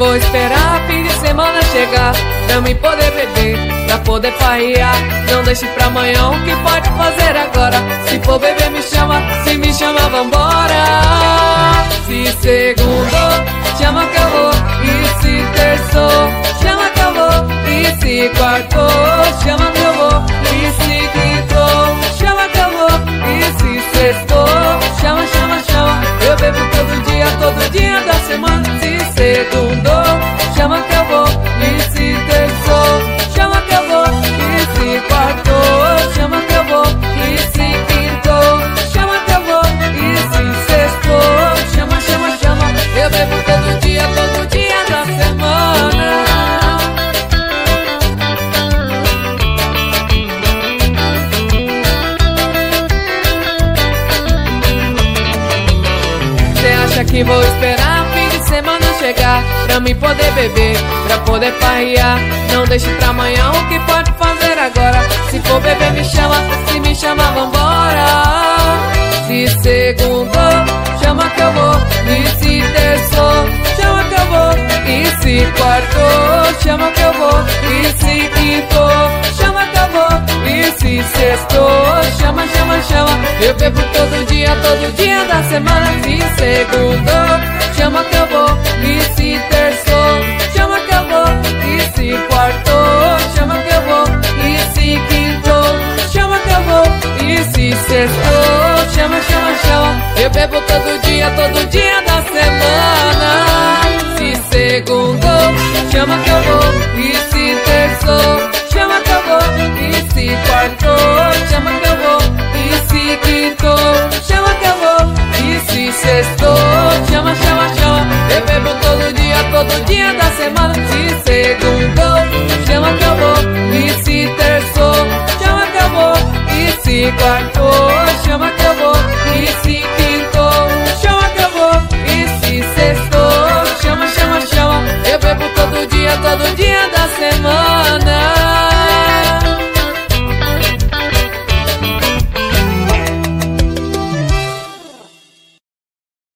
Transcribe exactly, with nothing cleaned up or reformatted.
vou esperar fim de semana chegar pra mim poder beber, pra poder farrear. Não deixe pra amanhã o que pode fazer agora. Se for beber me chama, se me chama vambora. Se segundou, chama que eu vou. E se terçou, chama que eu vou. E se quartou, chama que eu vou. E se quintou, chama que eu vou. E se sextou, chama, chama, chama. Eu bebo todo dia, todo dia da semana. Se segundou, chama que eu vou. E se terçou, chama que eu vou. E se quartou, chama que eu vou. E se quintou, chama que eu vou. E se sextou, chama, chama, chama. Eu bebo todo dia, todo dia da semana. Cê acha que vou esperar fim de semana chegar pra mim poder beber, pra poder farrear? Não deixe pra amanhã o que pode fazer agora. Se for beber me chama, se me chama vambora. Se segundou, chama que eu vou. E se terçou, chama que eu vou. E se quartou, chama que eu vou. E se quintou, chama que eu vou. E se sextou, chama, chama, chama. Eu bebo todo dia, todo dia da semana. Se segundou, chama que eu vou. E se terçou, chama que eu vou. E se quartou, chama que eu vou. E se quintou, chama que eu vou. E se sextou, chama, chama, chama. Eu bebo todo dia, todo dia da semana. Se segundou, chama que eu vou. E se terçou, chama que eu vou. E se quartou, chama que eu vou. E se quintou, chama que eu vou. E se sextou, chama, chama, chama. Eu bebo todo dia, todo dia da semana. Se segundou, chama que eu vou. E se terçou, chama que eu vou. E se quartou, chama que eu vou. E se quintou, chama que eu vou. E se sextou, chama, chama, chama. Eu bebo todo dia, todo dia